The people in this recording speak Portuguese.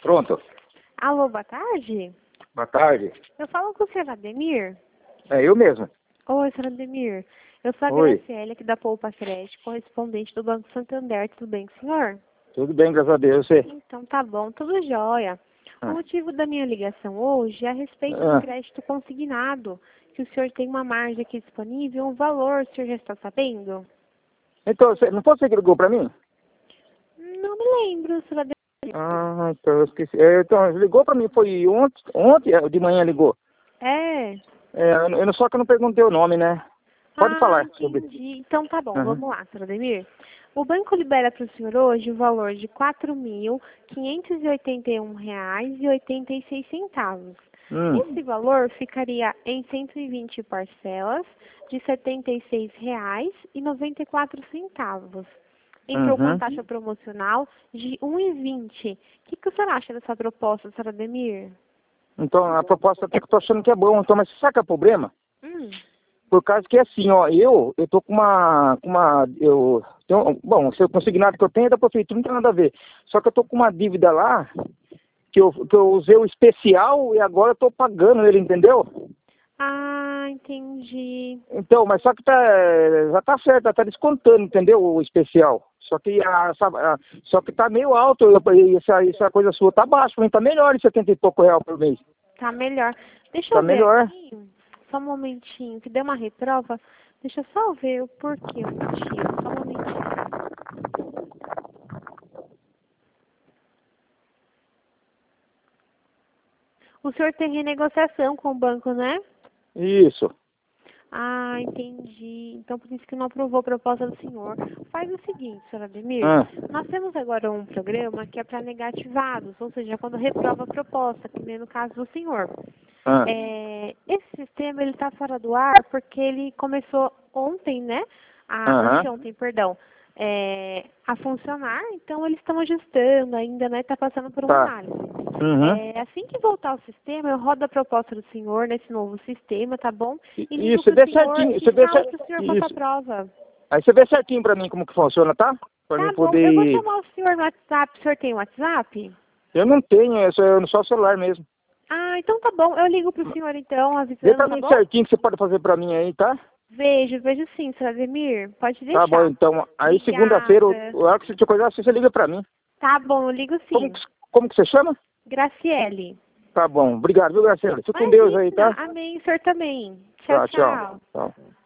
Pronto. Alô, boa tarde. Boa tarde. Eu falo com o senhor Ademir. É eu mesmo. Oi, senhor Ademir. Eu sou a Oi. Graciele, aqui da Poupa Crédito, correspondente do Banco Santander. Tudo bem com o senhor? Tudo bem, graças a Deus. Você? Então tá bom, tudo jóia. O Ah. motivo da minha ligação hoje é a respeito Ah. do crédito consignado, que o senhor tem uma margem aqui disponível, um valor, o senhor já está sabendo? Então, não foi você que ligou pra mim? Não me lembro, senhor Ademir. Ah, então eu esqueci. Então, ligou pra mim, foi ontem de manhã ligou. É? Só que eu não perguntei o nome, né? Pode falar sobre. Entendi. Então tá bom, Aham. vamos lá, senhor Ademir. O banco libera para o senhor hoje o valor de R$ 4.581,86. Esse valor ficaria em 120 parcelas de R$ 76,94. Entrou com Uhum. taxa promocional de 1,20. O que o senhor acha dessa proposta, senhor Ademir? Então, a proposta até que eu tô achando que é bom. Então, mas sabe qual é o problema? Por causa que assim, ó, eu tô com eu tenho, bom, se o consignado que eu tenho é da prefeitura, não tem nada a ver. Só que eu tô com uma dívida lá, que eu usei o especial e agora eu tô pagando ele, entendeu? Ah, entendi. Então, mas só que já tá certo, tá descontando, entendeu? O especial. Só que só que tá meio alto, e essa coisa sua tá baixo, pra mim tá melhor em 70 e pouco real por mês. Tá melhor. Deixa Tá eu ver melhor. aqui, só um momentinho, que deu uma reprova. Deixa eu só ver o porquê, o motivo. Só um momentinho. O senhor tem renegociação com o banco, né? Isso. Ah, entendi. Então, por isso que não aprovou a proposta do senhor. Faz o seguinte, senhor Ademir. Ah. Nós temos agora um programa que é para negativados, ou seja, quando reprova a proposta, que nem no caso do senhor. Ah. Esse sistema ele está fora do ar porque ele começou ontem, né? Anteontem, perdão. A funcionar, então eles estão ajustando ainda, né? Está passando por uma análise. Assim que voltar ao sistema, eu rodo a proposta do senhor nesse novo sistema, tá bom? E ligo Isso, pro vê senhor certinho. e Você vê falo pro senhor quanto a isso. prova. Aí você vê certinho pra mim como que funciona, tá? Pra mim Tá bom, eu vou poder. chamar o senhor no WhatsApp. O senhor tem WhatsApp? Eu não tenho, é só o celular mesmo. Ah, então tá bom. Eu ligo pro senhor então, Vê pra avisando, tá mim bom? certinho que você pode fazer pra mim aí, tá? Vejo sim, senhor Ademir. Pode Tá bom, deixar. então. Aí segunda-feira, Obrigada. a hora que você te coisar, você liga pra mim. Tá bom, eu ligo sim. Como que você chama? Graciele. Tá bom. Obrigado, viu, Graciela? Fica com Deus aí, Imagina. tá? Amém, o senhor também. Tchau, Tchau, tchau. tchau. Tchau.